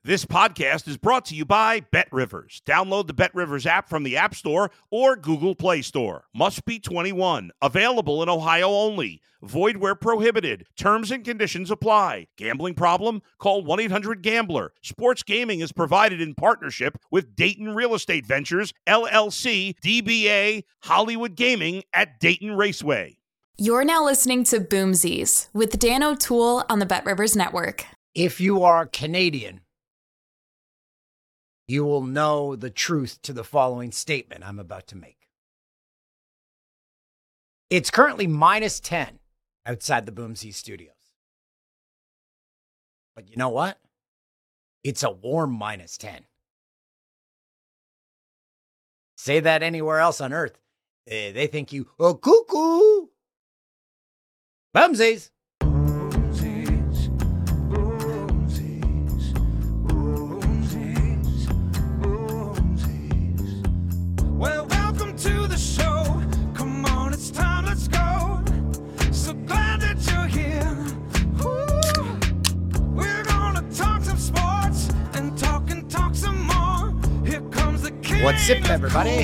This podcast is brought to you by BetRivers. Download the BetRivers app from the App Store or Google Play Store. Must be 21. Available in Ohio only. Void where prohibited. Terms and conditions apply. Gambling problem? Call 1-800-GAMBLER. Sports gaming is provided in partnership with Dayton Real Estate Ventures, LLC, DBA, Hollywood Gaming at Dayton Raceway. You're now listening to Boomsies with Dan O'Toole on the BetRivers Network. If you are Canadian, you will know the truth to the following statement I'm about to make. It's currently minus 10 outside the Boomsy studios. But you know what? It's a warm minus 10. Say that anywhere else on Earth, they think you, oh, cuckoo. Boomsies. What's up, everybody?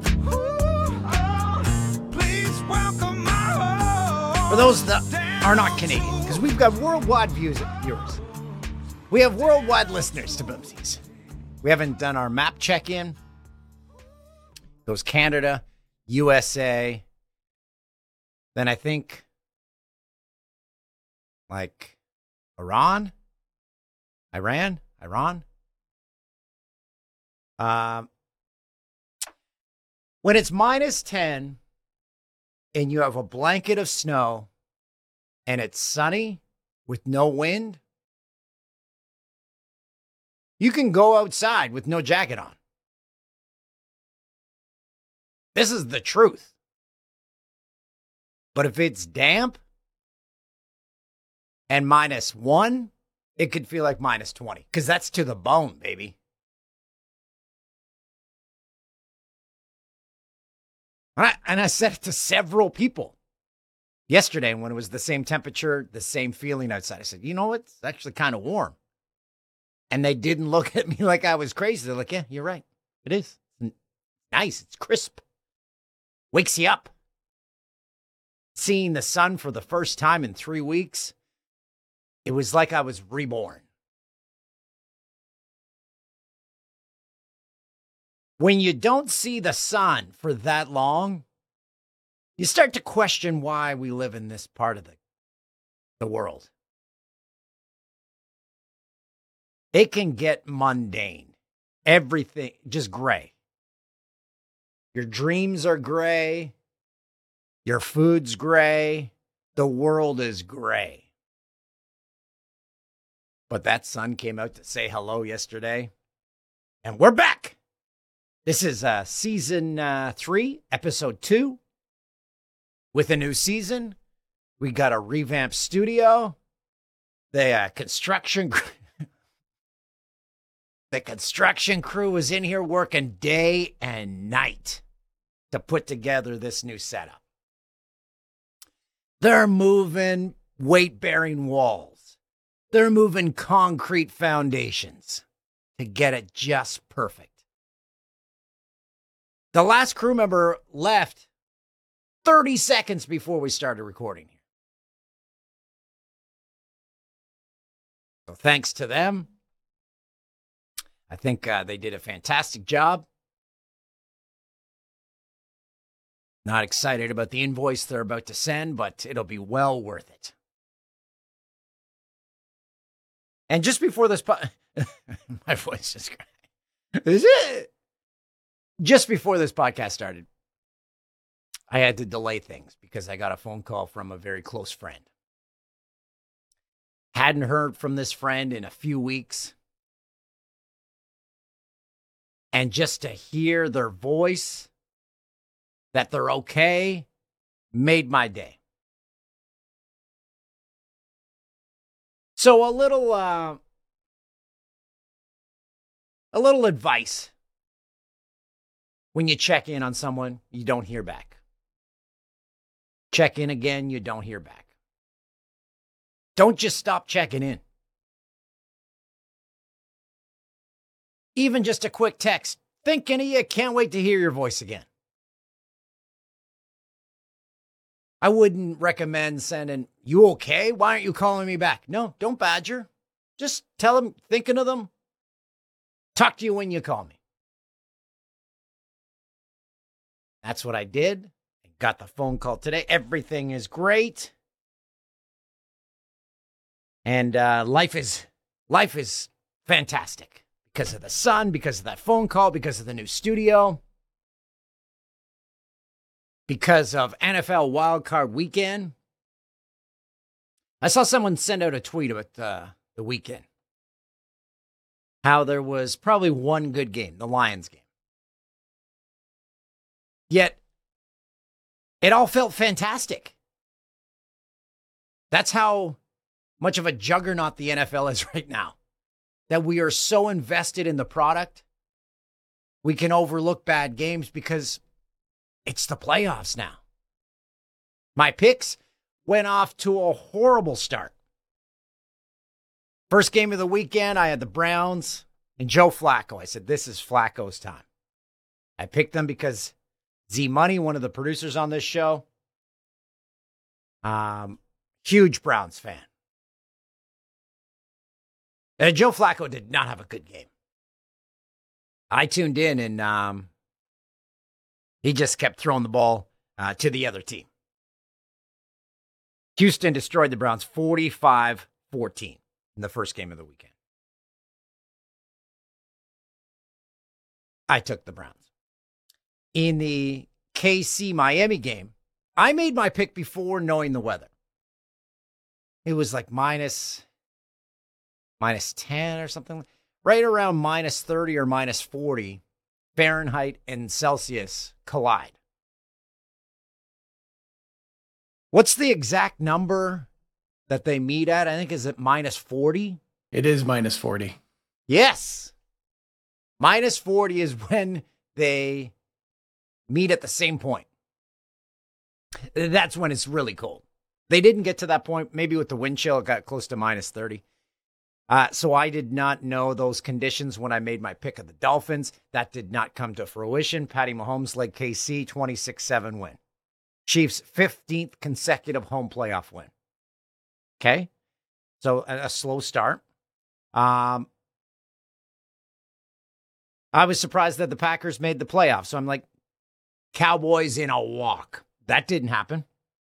For those that are not Canadian, because we've got worldwide viewers. We have worldwide listeners to Boomsies. We haven't done our map check-in. Goes Canada, USA. Then I think like Iran. When it's minus 10 and you have a blanket of snow and it's sunny with no wind, you can go outside with no jacket on. This is the truth. But if it's damp and minus 1, it could feel like minus 20 because that's to the bone, baby. And I said it to several people yesterday when it was the same temperature, the same feeling outside. I said, you know what? It's actually kind of warm. And they didn't look at me like I was crazy. They're like, yeah, you're right. It is. It's nice. It's crisp. Wakes you up. Seeing the sun for the first time in 3 weeks, it was like I was reborn. When you don't see the sun for that long, you start to question why we live in this part of the world. It can get mundane. Everything just gray. Your dreams are gray. Your food's gray. The world is gray. But that sun came out to say hello yesterday, and we're back. This is season 3, episode 2. With a new season, we got a revamped studio. The construction crew is in here working day and night to put together this new setup. They're moving weight-bearing walls. They're moving concrete foundations to get it just perfect. The last crew member left 30 seconds before we started recording here. So thanks to them. I think they did a fantastic job. Not excited about the invoice they're about to send, but it'll be well worth it. And just before this... my voice is crying. Is it? Just before this podcast started, I had to delay things because I got a phone call from a very close friend. Hadn't heard from this friend in a few weeks. And just to hear their voice, that they're okay, made my day. So a little advice. When you check in on someone, you don't hear back. Check in again, you don't hear back. Don't just stop checking in. even just a quick text. Thinking of you, can't wait to hear your voice again. I wouldn't recommend sending, you okay? Why aren't you calling me back? No, don't badger. Just tell them, thinking of them. Talk to you when you call me. That's what I did. I got the phone call today. Everything is great. And life is fantastic because of the sun, because of that phone call, because of the new studio, because of NFL Wildcard Weekend. I saw someone send out a tweet about the weekend. How there was probably one good game, the Lions game. Yet, it all felt fantastic. That's how much of a juggernaut the NFL is right now. That we are so invested in the product, we can overlook bad games because it's the playoffs now. My picks went off to a horrible start. First game of the weekend, I had the Browns and Joe Flacco. I said, this is Flacco's time. I picked them because Z Money, one of the producers on this show, huge Browns fan. And Joe Flacco did not have a good game. I tuned in and he just kept throwing the ball to the other team. Houston destroyed the Browns 45-14 in the first game of the weekend. I took the Browns. In the KC-Miami game, I made my pick before knowing the weather. It was like minus 10 or something, right around minus 30 or minus 40 Fahrenheit and Celsius collide. What's the exact number that they meet at? I think is it minus 40? It is minus 40. Yes. Minus 40 is when they meet at the same point. That's when it's really cold. They didn't get to that point. Maybe with the wind chill, it got close to minus 30. So I did not know those conditions when I made my pick of the Dolphins. That did not come to fruition. Patty Mahomes led KC 26-7 win. Chiefs 15th consecutive home playoff win. Okay. So a slow start. I was surprised that the Packers made the playoffs. So I'm like, Cowboys in a walk. That didn't happen.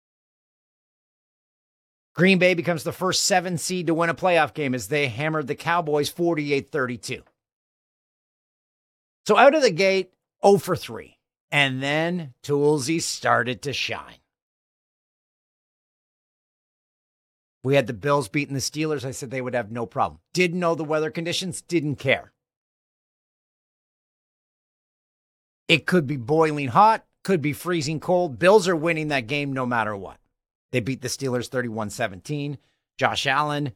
Green Bay becomes the first 7 seed to win a playoff game as they hammered the Cowboys 48-32. So out of the gate, 0 for 3. And then Toolsy started to shine. We had the Bills beating the Steelers. I said they would have no problem. Didn't know the weather conditions, didn't care. It could be boiling hot, could be freezing cold. Bills are winning that game no matter what. They beat the Steelers 31-17. Josh Allen,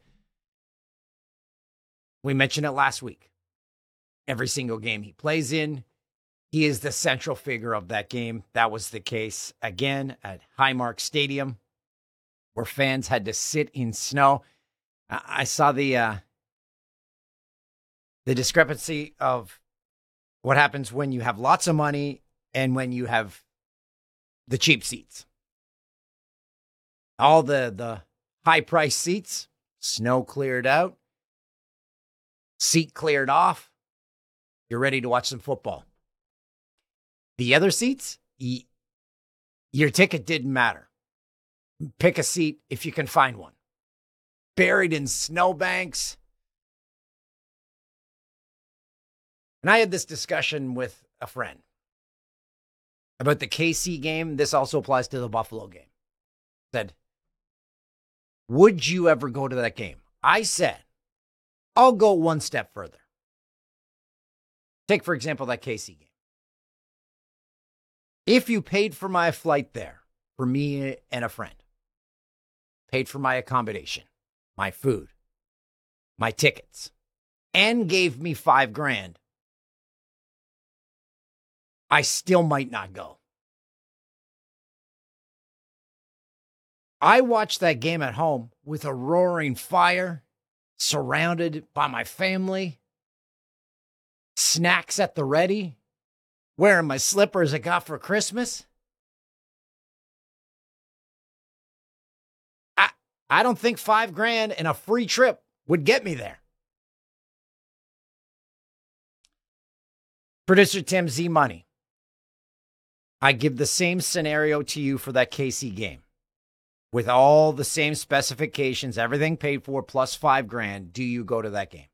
we mentioned it last week. Every single game he plays in, he is the central figure of that game. That was the case again at Highmark Stadium, where fans had to sit in snow. I saw the discrepancy of what happens when you have lots of money and when you have the cheap seats. All the high-priced seats, snow cleared out, seat cleared off, you're ready to watch some football. The other seats, your ticket didn't matter. Pick a seat if you can find one. Buried in snowbanks. And I had this discussion with a friend about the KC game. This also applies to the Buffalo game. Said, would you ever go to that game? I said, I'll go one step further. Take, for example, that KC game. If you paid for my flight there, for me and a friend, paid for my accommodation, my food, my tickets, and gave me $5,000, I still might not go. I watched that game at home with a roaring fire, surrounded by my family, snacks at the ready, wearing my slippers I got for Christmas. I don't think $5,000 and a free trip would get me there. Producer Tim, Z Money. I give the same scenario to you for that KC game. With all the same specifications, everything paid for plus $5,000, do you go to that game?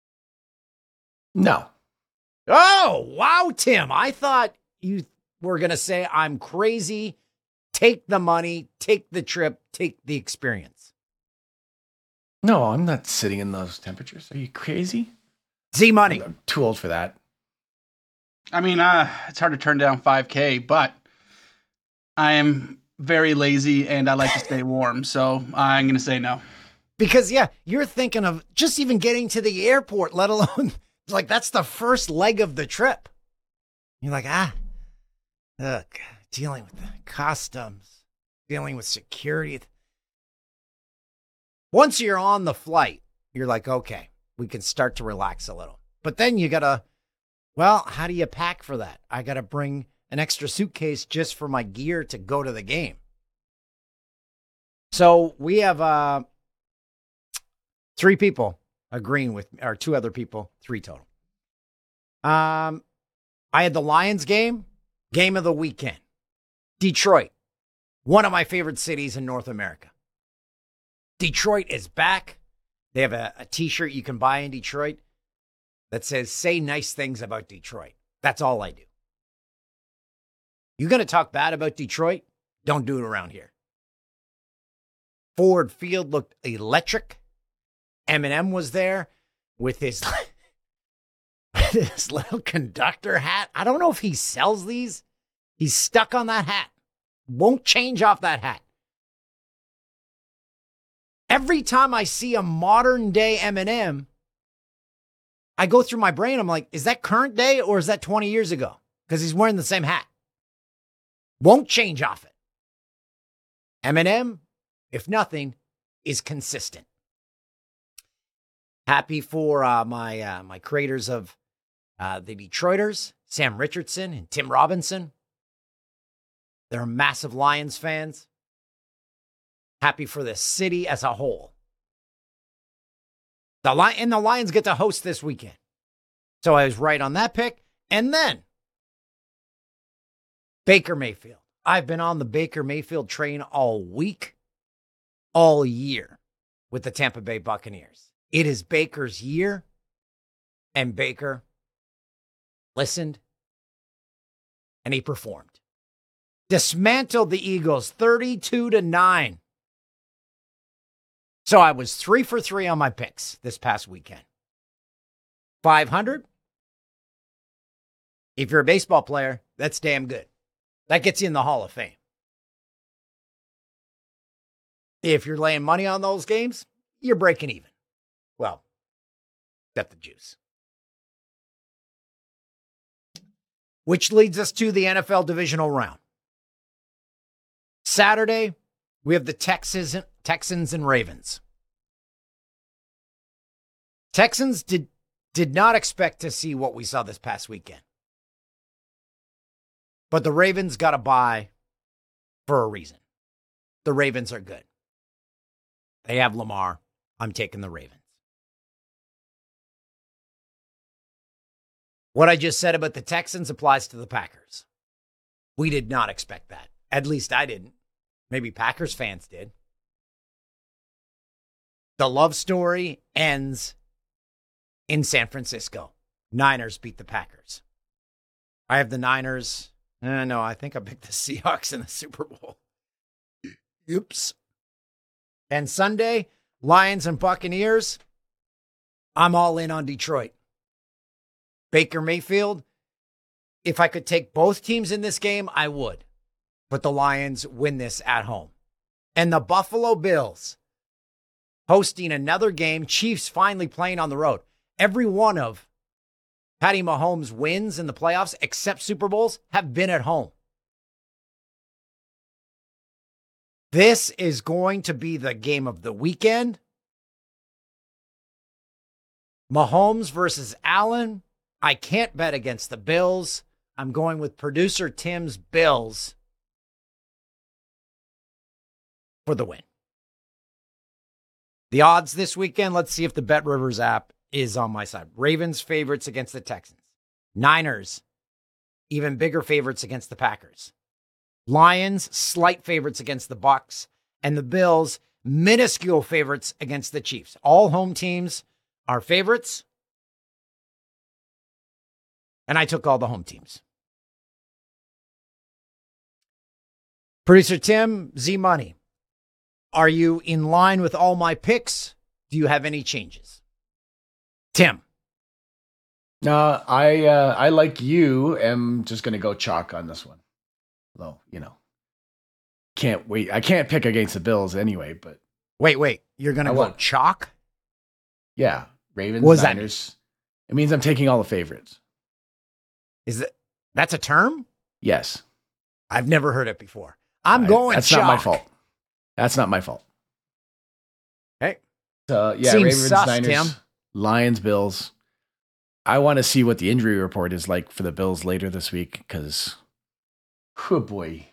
No. Oh, wow, Tim. I thought you were going to say I'm crazy. Take the money, take the trip, take the experience. No, I'm not sitting in those temperatures. Are you crazy? Z Money. I'm too old for that. I mean, it's hard to turn down $5,000, but I am very lazy and I like to stay warm. So I'm going to say no. Because, yeah, you're thinking of just even getting to the airport, let alone, like, that's the first leg of the trip. You're like, look, dealing with the customs, dealing with security. Once you're on the flight, you're like, okay, we can start to relax a little. But then you got to, well, how do you pack for that? I got to bring an extra suitcase just for my gear to go to the game. So we have 3 people agreeing with me, or 2 other people, 3 total. I had the Lions game of the weekend. Detroit, one of my favorite cities in North America. Detroit is back. They have a t-shirt you can buy in Detroit that says, say nice things about Detroit. That's all I do. You're going to talk bad about Detroit? Don't do it around here. Ford Field looked electric. Eminem was there with his little conductor hat. I don't know if he sells these. He's stuck on that hat. Won't change off that hat. Every time I see a modern day Eminem, I go through my brain. I'm like, is that current day or is that 20 years ago? Because he's wearing the same hat. Won't change off it. Eminem, if nothing, is consistent. Happy for my creators of the Detroiters, Sam Richardson and Tim Robinson. They're massive Lions fans. Happy for the city as a whole. The Lions get to host this weekend. So I was right on that pick. And then Baker Mayfield. I've been on the Baker Mayfield train all week, all year with the Tampa Bay Buccaneers. It is Baker's year, and Baker listened, and he performed. Dismantled the Eagles 32-9. So I was 3 for 3 on my picks this past weekend. 500. If you're a baseball player, that's damn good. That gets you in the Hall of Fame. If you're laying money on those games, you're breaking even. Well, except the juice. Which leads us to the NFL divisional round. Saturday, we have the Texans and Ravens. Texans did not expect to see what we saw this past weekend. But the Ravens got a bye for a reason. The Ravens are good. They have Lamar. I'm taking the Ravens. What I just said about the Texans applies to the Packers. We did not expect that. At least I didn't. Maybe Packers fans did. The love story ends in San Francisco. Niners beat the Packers. I have the Niners. No, I think I picked the Seahawks in the Super Bowl. Oops. And Sunday, Lions and Buccaneers. I'm all in on Detroit. Baker Mayfield. If I could take both teams in this game, I would. But the Lions win this at home. And the Buffalo Bills hosting another game. Chiefs finally playing on the road. Every one of Patty Mahomes' wins in the playoffs, except Super Bowls, have been at home. This is going to be the game of the weekend. Mahomes versus Allen. I can't bet against the Bills. I'm going with producer Tim's Bills for the win. The odds this weekend, let's see if the Bet Rivers app is on my side. Ravens favorites against the Texans. Niners, even bigger favorites against the Packers. Lions, slight favorites against the Bucs. And the Bills, minuscule favorites against the Chiefs. All home teams are favorites. And I took all the home teams. Producer Tim, Z Money. Are you in line with all my picks? Do you have any changes? Tim. I like you, am just going to go chalk on this one. Though, can't wait. I can't pick against the Bills anyway, but. Wait. You're going to go chalk? Yeah. Ravens, what does Niners. That mean? It means I'm taking all the favorites. That's a term? Yes. I've never heard it before. I'm going that's chalk. Not my fault. That's not my fault. Hey. Seems Ravens, sus, Niners, Tim. Lions, Bills. I want to see what the injury report is like for the Bills later this week because, oh boy.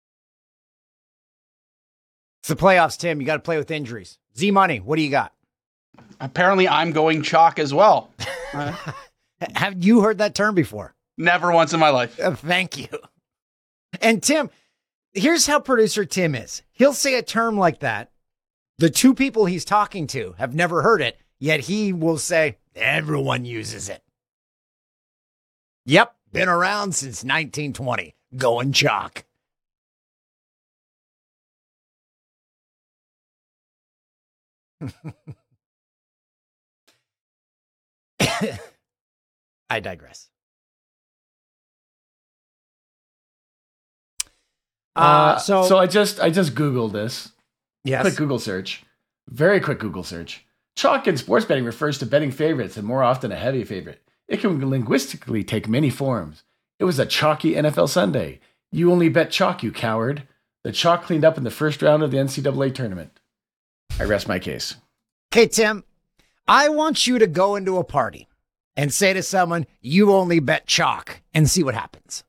It's the playoffs, Tim. You got to play with injuries. Z Money, what do you got? Apparently, I'm going chalk as well. Have you heard that term before? Never once in my life. Thank you. And Tim, here's how producer Tim is. He'll say a term like that. The two people he's talking to have never heard it, yet he will say, everyone uses it. Yep, been around since 1920. Going chalk. I digress. So I just Googled this. Yes. Quick Google search. Very quick Google search. Chalk in sports betting refers to betting favorites and more often a heavy favorite. It can linguistically take many forms. It was a chalky NFL Sunday. You only bet chalk, you coward. The chalk cleaned up in the first round of the NCAA tournament. I rest my case. Okay, Tim, I want you to go into a party and say to someone, you only bet chalk, and see what happens.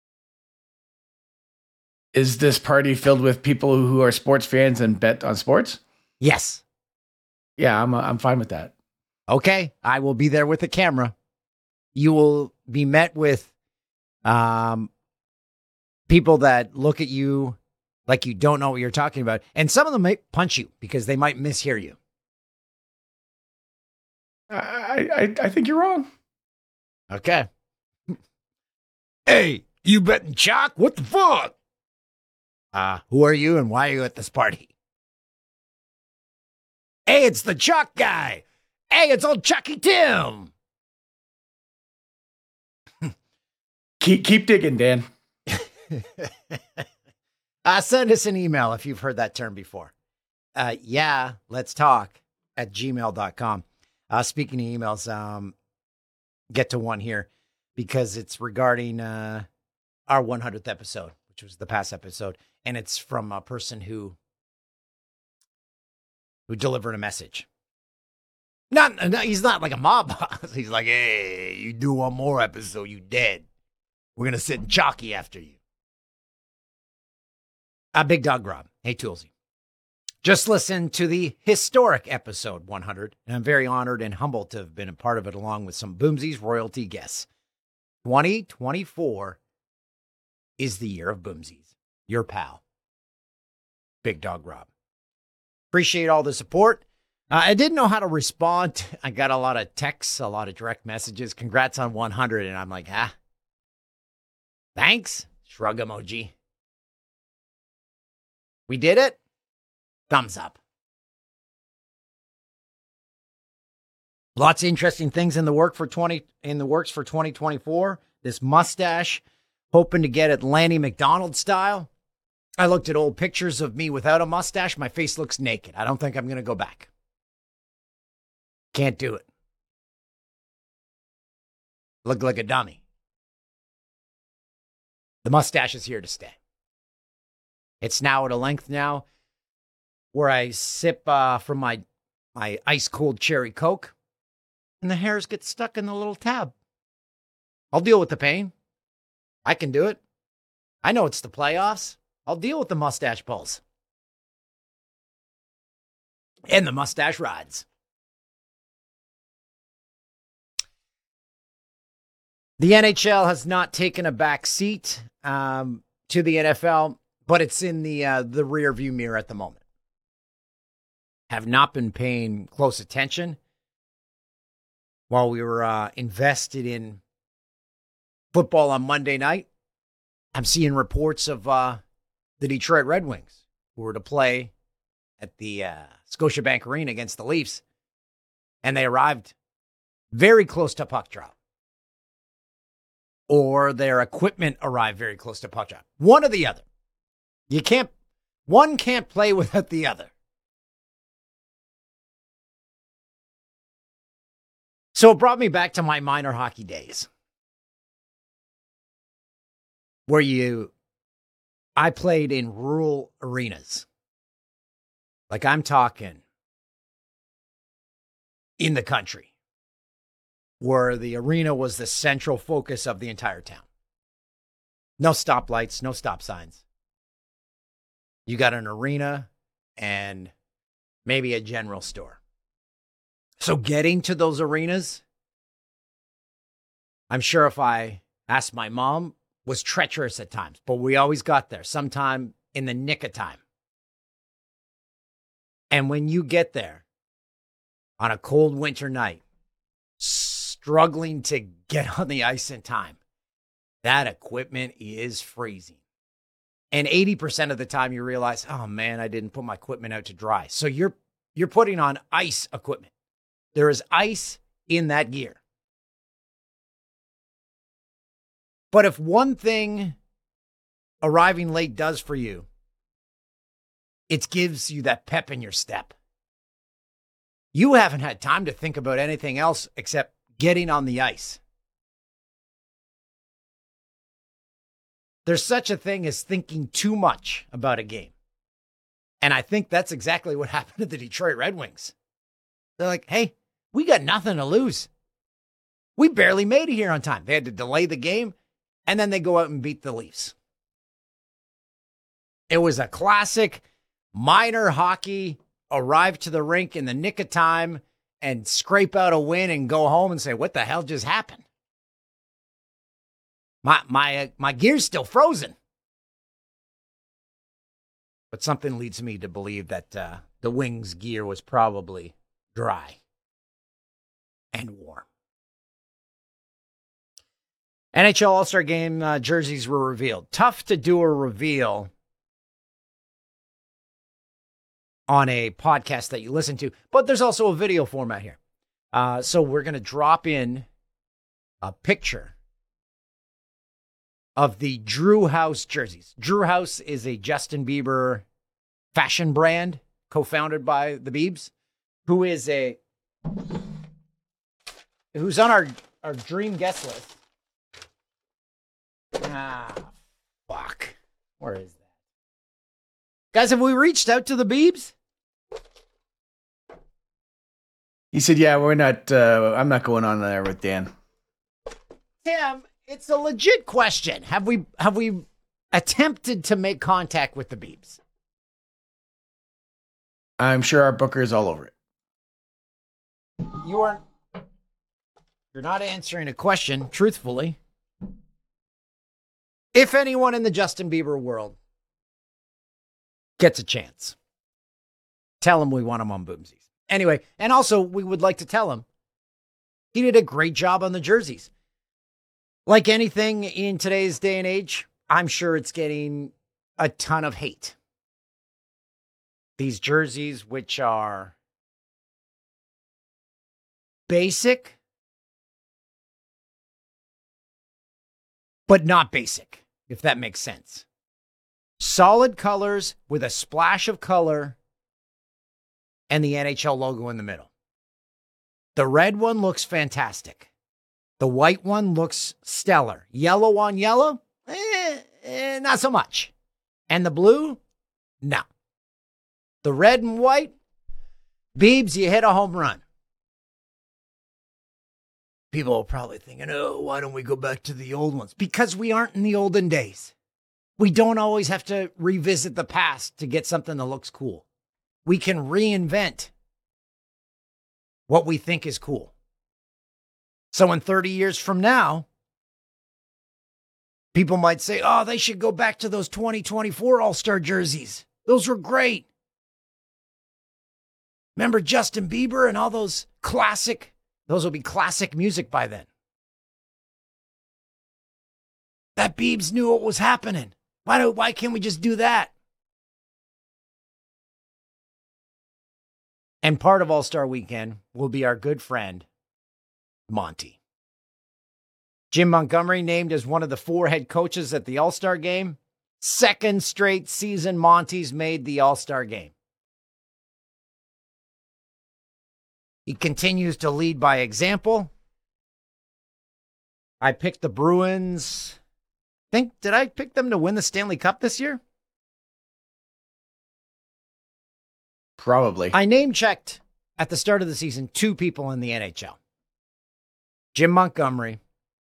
Is this party filled with people who are sports fans and bet on sports? Yes. Yeah, I'm fine with that. Okay, I will be there with a camera. You will be met with people that look at you like you don't know what you're talking about. And some of them might punch you because they might mishear you. I think you're wrong. Okay. Hey, you betting chalk? What the fuck? Who are you and why are you at this party? Hey, it's the chalk guy. Hey, it's old Chucky Tim. Keep digging, Dan. Send us an email if you've heard that term before. Yeah, let's talk at gmail.com. Speaking of emails, get to one here because it's regarding our 100th episode, which was the past episode. And it's from a person who delivered a message. Not he's not like a mob boss. He's like, hey, you do one more episode, you dead. We're going to sit in chalky after you. Big Dog Rob. Hey, Toolsy. Just listen to the historic episode 100, and I'm very honored and humbled to have been a part of it along with some Boomsies royalty guests. 2024 is the year of Boomsies. Your pal, Big Dog Rob. Appreciate all the support. I didn't know how to respond. I got a lot of texts, a lot of direct messages. Congrats on 100, and I'm like, thanks. Shrug emoji. We did it. Thumbs up. Lots of interesting things in the works for 2024. This mustache, hoping to get it Lanny McDonald style. I looked at old pictures of me without a mustache. My face looks naked. I don't think I'm going to go back. Can't do it. Look like a dummy. The mustache is here to stay. It's now at a length now where I sip from my ice cold cherry Coke and the hairs get stuck in the little tab. I'll deal with the pain. I can do it. I know it's the playoffs. I'll deal with the mustache pulls. And the mustache rides. The NHL has not taken a back seat to the NFL, but it's in the rear view mirror at the moment. Have not been paying close attention while we were invested in football on Monday night. I'm seeing reports of the Detroit Red Wings who were to play at the Scotiabank Arena against the Leafs, and they arrived very close to puck drop. Or their equipment arrived very close to puck drop. One or the other. One can't play without the other. So it brought me back to my minor hockey days. Where I played in rural arenas. Like I'm talking in the country. Where the arena was the central focus of the entire town. No stoplights, no stop signs. You got an arena and maybe a general store. So getting to those arenas, I'm sure if I asked my mom, was treacherous at times, but we always got there sometime in the nick of time. And when you get there on a cold winter night, struggling to get on the ice in time, that equipment is freezing. And 80% of the time you realize, oh man, I didn't put my equipment out to dry. So you're putting on ice equipment. There is ice in that gear. But if one thing arriving late does for you, it gives you that pep in your step. You haven't had time to think about anything else except getting on the ice. There's such a thing as thinking too much about a game. And I think that's exactly what happened to the Detroit Red Wings. They're like, hey, we got nothing to lose. We barely made it here on time. They had to delay the game, and then they go out and beat the Leafs. It was a classic minor hockey, arrive to the rink in the nick of time and scrape out a win and go home and say, what the hell just happened? My gear's still frozen. But something leads me to believe that the Wings' gear was probably dry and warm. NHL All-Star Game jerseys were revealed. Tough to do a reveal on a podcast that you listen to, but there's also a video format here. So we're going to drop in a picture of the Drew House jerseys. Drew House is a Justin Bieber fashion brand co-founded by the Biebs, who's on our dream guest list. Fuck. Where is that? Guys, have we reached out to the Biebs? He said, yeah, we're not, I'm not going on there with Dan. Tim, it's a legit question. Have we attempted to make contact with the Biebs? I'm sure our booker is all over it. You're not answering a question truthfully. If anyone in the Justin Bieber world gets a chance, tell him we want him on Boomsies. Anyway, and also we would like to tell him he did a great job on the jerseys. Like anything in today's day and age, I'm sure it's getting a ton of hate. These jerseys, which are basic, but not basic, if that makes sense. Solid colors with a splash of color and the NHL logo in the middle. The red one looks fantastic. The white one looks stellar. Yellow on yellow? Not so much. And the blue? No. The red and white? Biebs, you hit a home run. People are probably thinking, oh, why don't we go back to the old ones? Because we aren't in the olden days. We don't always have to revisit the past to get something that looks cool. We can reinvent what we think is cool. So in 30 years from now, people might say, oh, they should go back to those 2024 All-Star jerseys. Those were great. Remember Justin Bieber and all those those will be classic music by then. That Biebs knew what was happening. Why can't we just do that? And part of All-Star Weekend will be our good friend, Monty. Jim Montgomery named as one of the 4 head coaches at the All-Star Game. 2nd straight season Monty's made the All-Star Game. He continues to lead by example. I picked the Bruins. Did I pick them to win the Stanley Cup this year? Probably. I name-checked at the start of the season 2 people in the NHL. Jim Montgomery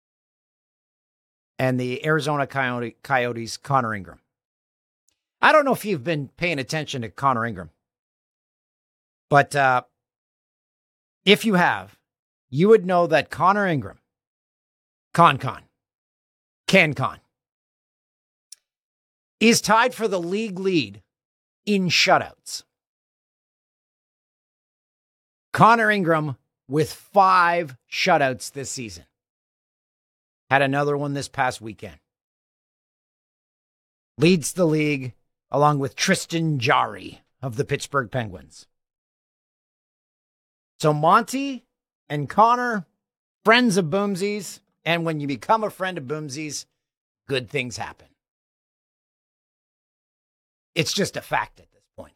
and the Arizona Coyotes' Connor Ingram. I don't know if you've been paying attention to Connor Ingram, but if you have, you would know that Connor Ingram, ConCon, is tied for the league lead in shutouts. Connor Ingram with 5 shutouts this season. Had another one this past weekend. Leads the league along with Tristan Jarry of the Pittsburgh Penguins. So Monty and Connor, friends of Boomsies, and when you become a friend of Boomsies, good things happen. It's just a fact at this point.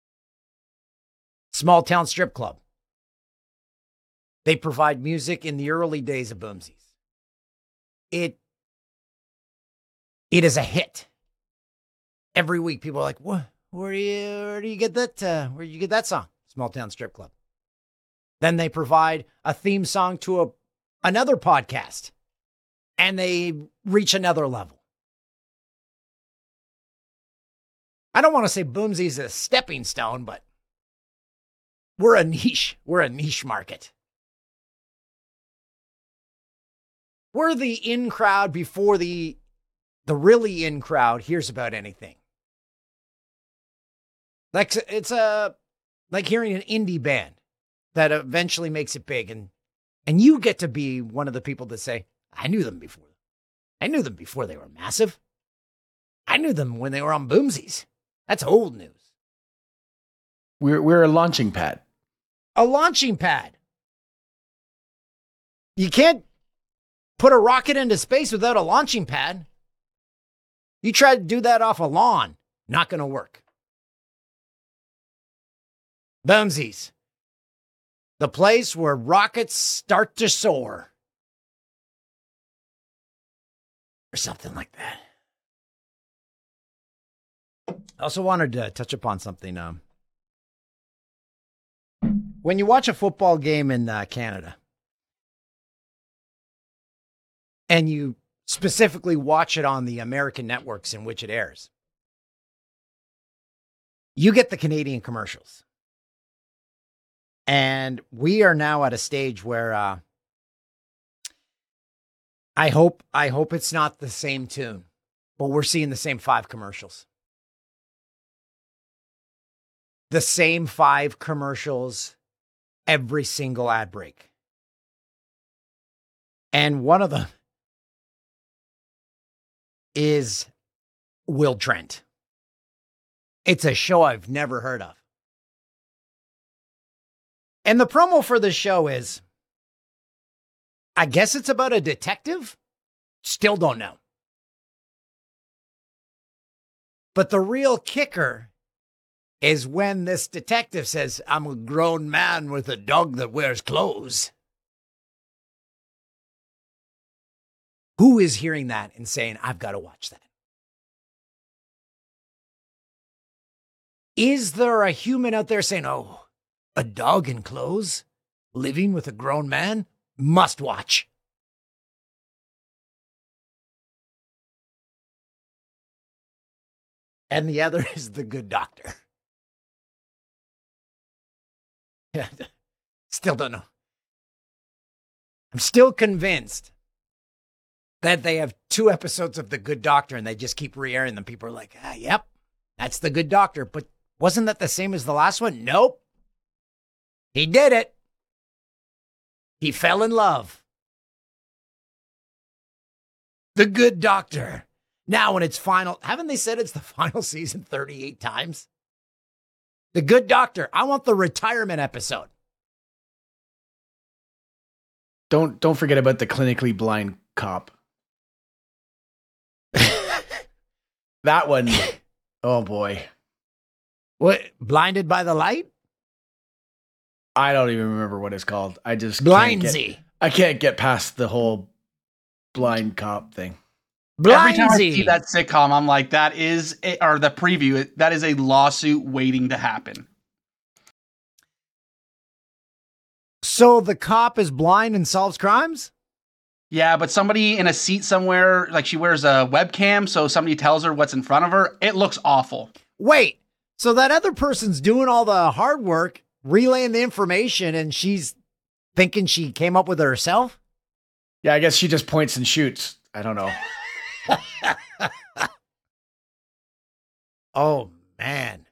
Small town strip club. They provide music in the early days of Boomsies. It is a hit. Every week, people are like, "What? Where do you get that? Where do you get that song?" Small town strip club. Then they provide a theme song to another podcast, and they reach another level. I don't want to say Boomsies is a stepping stone, but we're a niche. We're a niche market. We're the in crowd before the really in crowd hears about anything. Like it's like hearing an indie band that eventually makes it big, and you get to be one of the people that say, I knew them before. I knew them before they were massive. I knew them when they were on Boomsies. That's old news. We're a launching pad. A launching pad. You can't put a rocket into space without a launching pad. You try to do that off a lawn, not going to work. Boomsies. The place where rockets start to soar. Or something like that. I also wanted to touch upon something. When you watch a football game in Canada, and you specifically watch it on the American networks in which it airs, you get the Canadian commercials. And we are now at a stage where I hope it's not the same tune, but we're seeing the same 5 commercials. The same 5 commercials every single ad break. And one of them is Will Trent. It's a show I've never heard of. And the promo for the show is, I guess it's about a detective? Still don't know. But the real kicker is when this detective says, I'm a grown man with a dog that wears clothes. Who is hearing that and saying, I've got to watch that? Is there a human out there saying, oh, a dog in clothes living with a grown man? Must watch. And the other is The Good Doctor. Yeah, still don't know. I'm still convinced that they have 2 episodes of The Good Doctor and they just keep re-airing them. People are like, yep, that's The Good Doctor. But wasn't that the same as the last one? Nope. He did it. He fell in love. The Good Doctor. Now when it's final, haven't they said it's the final season 38 times? The Good Doctor. I want the retirement episode. Don't forget about the clinically blind cop. That one. Oh boy. What? Blinded by the Light? I don't even remember what it's called. I just Blindsy. I can't get past the whole blind cop thing. Every time I Blindsy. see that sitcom, I'm like, that is, or the preview, that is a lawsuit waiting to happen. So the cop is blind and solves crimes? Yeah, but somebody in a seat somewhere, like she wears a webcam, so somebody tells her what's in front of her. It looks awful. Wait, so that other person's doing all the hard work, relaying the information, and she's thinking she came up with it herself? Yeah, I guess she just points and shoots. I don't know. Oh, man.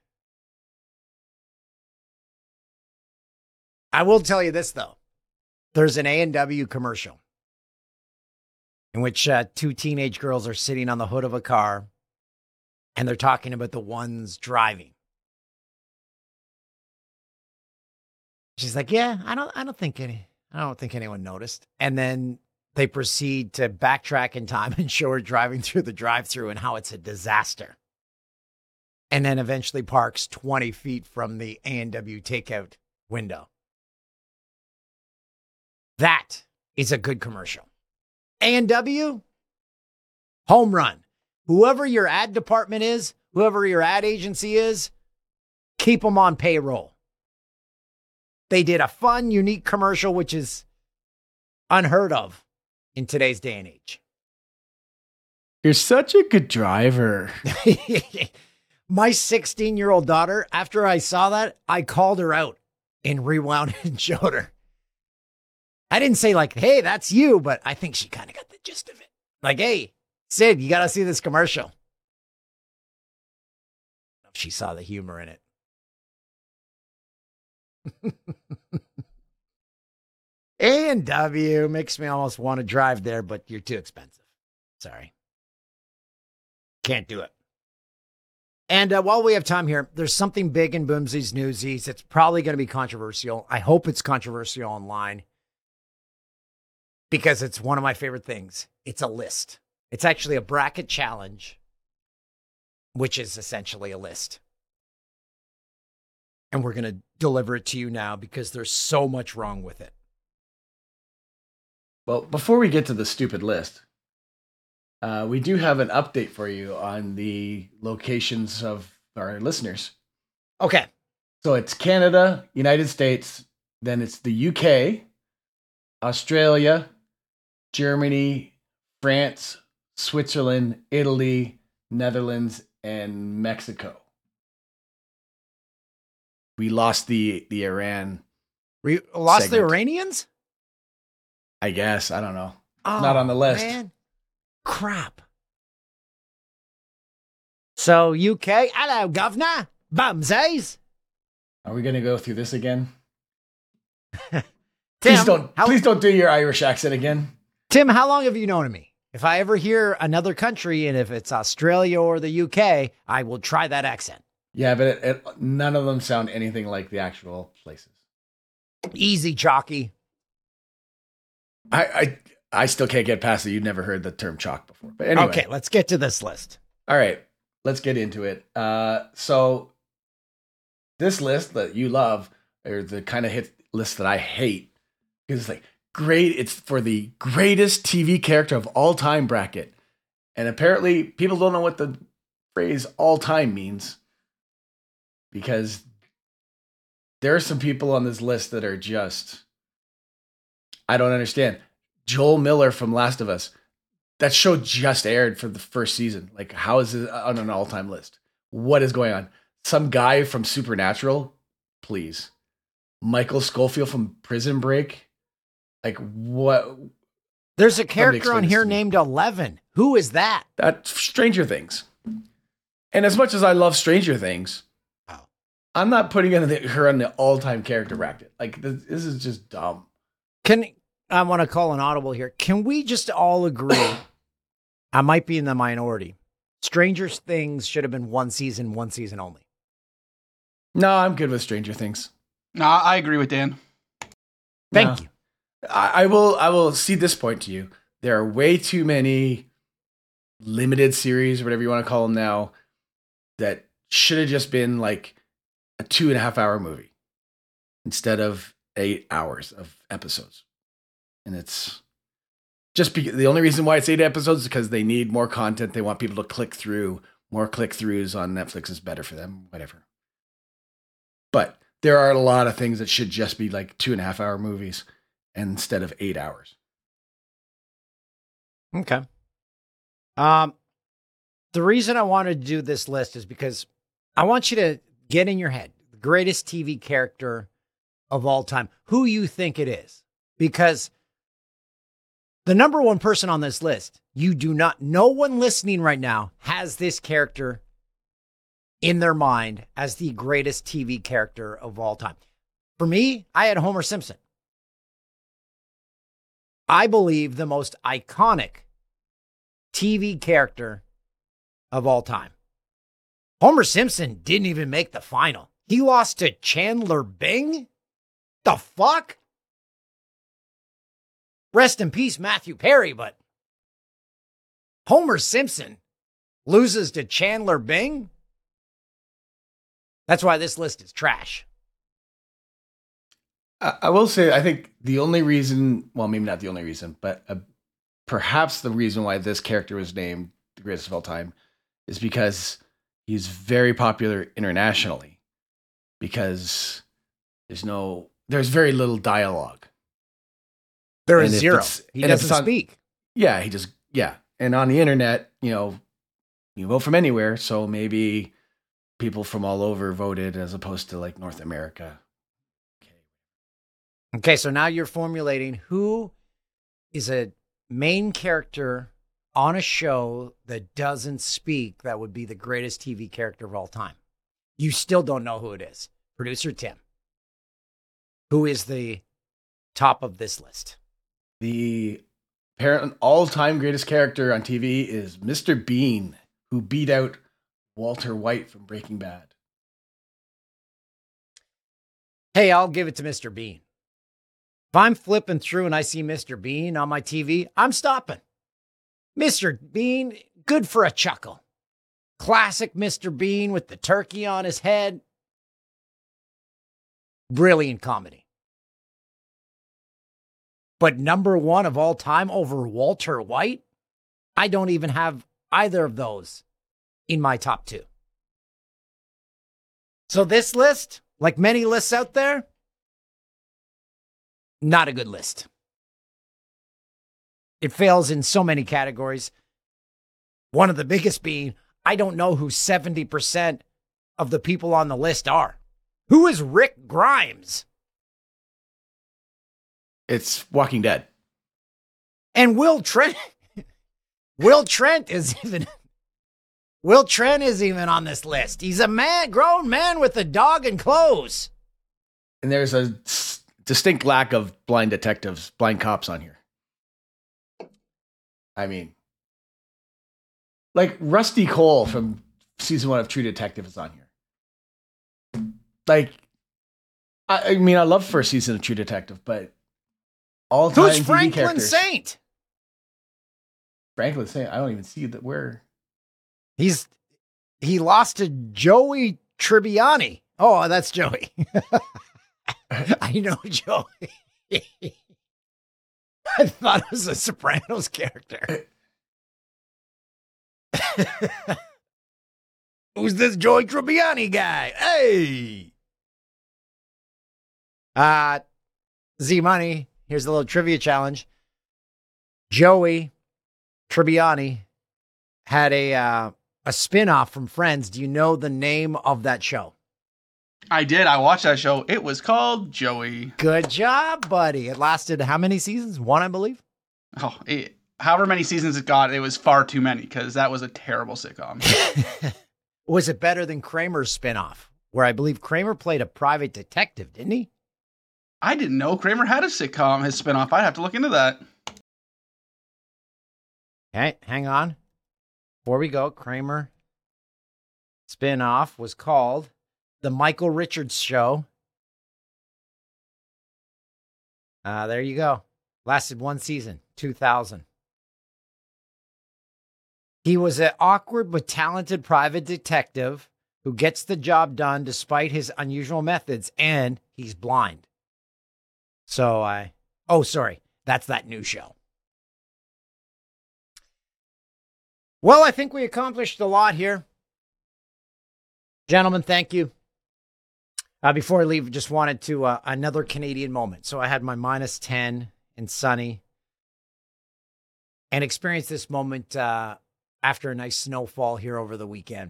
I will tell you this, though. There's an A&W commercial in which 2 teenage girls are sitting on the hood of a car, and they're talking about the ones driving. She's like, "Yeah, I don't think anyone noticed." And then they proceed to backtrack in time and show her driving through the drive-thru and how it's a disaster. And then eventually parks 20 feet from the A&W takeout window. That is a good commercial. A&W, home run. Whoever your ad department is, whoever your ad agency is, keep them on payroll. They did a fun, unique commercial, which is unheard of in today's day and age. You're such a good driver. My 16-year-old daughter, after I saw that, I called her out and rewound and showed her. I didn't say like, "Hey, that's you," but I think she kind of got the gist of it. Like, "Hey, Sid, you got to see this commercial." She saw the humor in it. A&W makes me almost want to drive there, but you're too expensive. Sorry. Can't do it. And while we have time here, there's something big in Boomsies Newsies. It's probably going to be controversial. I hope it's controversial online because it's one of my favorite things. It's a list. It's actually a bracket challenge, which is essentially a list. And we're going to deliver it to you now because there's so much wrong with it. Well, before we get to the stupid list, we do have an update for you on the locations of our listeners. Okay. So it's Canada, United States, then it's the UK, Australia, Germany, France, Switzerland, Italy, Netherlands, and Mexico. We lost the Iran. We lost segment. the Iranians? I guess. I don't know. Oh, Not on the list. Man. Crap. So, UK, hello, governor. Bumsies. Are we going to go through this again? Tim, Please don't do your Irish accent again. Tim, how long have you known me? If I ever hear another country, and if it's Australia or the UK, I will try that accent. Yeah, but none of them sound anything like the actual places. Easy, jockey. I still can't get past it. You've never heard the term chalk before. But anyway. Okay, let's get to this list. All right, let's get into it. So this list that you love, or the kind of hit list that I hate, because it's like great. It's for the greatest TV character of all time bracket. And apparently people don't know what the phrase all time means, because there are some people on this list that are just I don't understand. Joel Miller from Last of Us. That show just aired for the first season. Like, how is it on an all-time list? What is going on? Some guy from Supernatural, please. Michael Scofield from Prison Break. Like, what? There's a character on here named 11. Who is that? That's Stranger Things. And as much as I love Stranger Things, I'm not putting her on the all-time character bracket. Like, this is just dumb. I want to call an audible here. Can we just all agree? I might be in the minority. Stranger Things should have been one season only. No, I'm good with Stranger Things. No, I agree with Dan. Thank you. I will see this point to you. There are way too many limited series, whatever you want to call them now, that should have just been like a 2.5 hour movie instead of 8 hours of episodes. And it's just the only reason why it's 8 episodes is because they need more content. They want people to click through. More click-throughs on Netflix is better for them, whatever. But there are a lot of things that should just be like 2.5 hour movies instead of 8 hours. Okay. The reason I wanted to do this list is because I want you to get in your head the greatest TV character of all time, who you think it is. Because the number one person on this list, no one listening right now has this character in their mind as the greatest TV character of all time. For me, I had Homer Simpson. I believe the most iconic TV character of all time. Homer Simpson didn't even make the final. He lost to Chandler Bing? The fuck? Rest in peace, Matthew Perry, but Homer Simpson loses to Chandler Bing? That's why this list is trash. I will say, I think the only reason, well, maybe not the only reason, but perhaps the reason why this character was named the greatest of all time is because he's very popular internationally. Because there's very little dialogue. There is zero. He doesn't speak. Yeah, And on the internet, you vote from anywhere. So maybe people from all over voted as opposed to like North America. Okay, so now you're formulating who is a main character on a show that doesn't speak that would be the greatest TV character of all time. You still don't know who it is. Producer Tim, who is the top of this list? The apparent all-time greatest character on TV is Mr. Bean, who beat out Walter White from Breaking Bad. Hey, I'll give it to Mr. Bean. If I'm flipping through and I see Mr. Bean on my TV, I'm stopping. Mr. Bean, good for a chuckle. Classic Mr. Bean with the turkey on his head. Brilliant comedy. But number one of all time over Walter White? I don't even have either of those in my top two. So this list, like many lists out there, not a good list. It fails in so many categories. One of the biggest being, I don't know who 70% of the people on the list are. Who is Rick Grimes? It's Walking Dead. And Will Trent. Will Trent is even on this list. He's a grown man with a dog and clothes. And there's a distinct lack of blind cops on here. I mean, like Rusty Cole from season 1 of True Detective is on here. Like, I mean, I love first season of True Detective, but all-time Who's TV Franklin characters. Saint? Franklin Saint, I don't even see that where. He lost to Joey Tribbiani. Oh, that's Joey. I know Joey. I thought it was a Sopranos character. Who's this Joey Tribbiani guy? Hey! Z Money, Here's a little trivia challenge. Joey Tribbiani had a spin-off from Friends. Do you know the name of that show? I did. I watched that show. It was called Joey. Good job, buddy. It lasted how many seasons? 1, I believe. Oh, however many seasons it got, it was far too many because that was a terrible sitcom. Was it better than Kramer's spin-off, where I believe Kramer played a private detective, didn't he? I didn't know Kramer had a sitcom, his spinoff. I'd have to look into that. Okay, hang on. Before we go, Kramer spin-off was called The Michael Richards Show. There you go. Lasted 1 season, 2000. He was an awkward but talented private detective who gets the job done despite his unusual methods, and he's blind. That's that new show. Well, I think we accomplished a lot here. Gentlemen, thank you. Before I leave, just wanted to another Canadian moment. So I had my -10 in sunny and experienced this moment after a nice snowfall here over the weekend.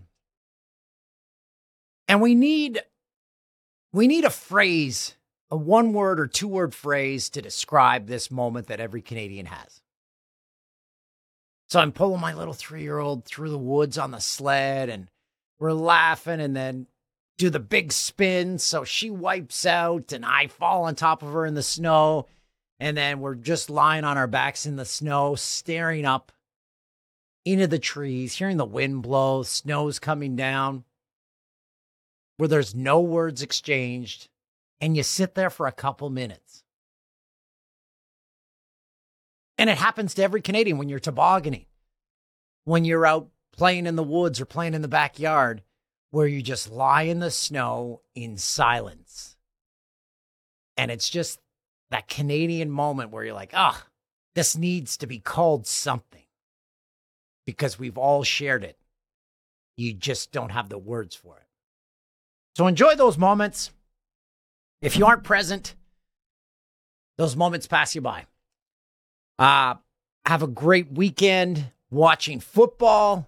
And we need a phrase, a 1-word or 2-word phrase to describe this moment that every Canadian has. So I'm pulling my little 3-year-old through the woods on the sled, and we're laughing and then do the big spin. So she wipes out and I fall on top of her in the snow. And then we're just lying on our backs in the snow, staring up into the trees, hearing the wind blow, snow's coming down, where there's no words exchanged. And you sit there for a couple minutes. And it happens to every Canadian when you're tobogganing, when you're out playing in the woods or playing in the backyard, where you just lie in the snow in silence. And it's just that Canadian moment where you're like, this needs to be called something because we've all shared it. You just don't have the words for it. So enjoy those moments. If you aren't present, those moments pass you by. Have a great weekend watching football.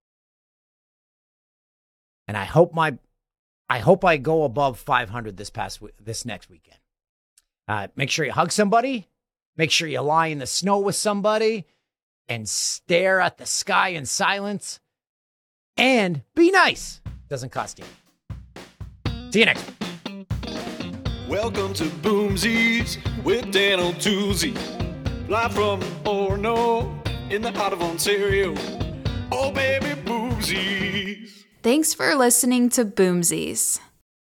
And I hope I go above 500 this next weekend. Make sure you hug somebody. Make sure you lie in the snow with somebody and stare at the sky in silence. And be nice. Doesn't cost you. See you next week. Welcome to Boomsies with Dan O'Toole. Live from Orono in the heart of Ontario. Oh, baby, Boomsies. Thanks for listening to Boomsies.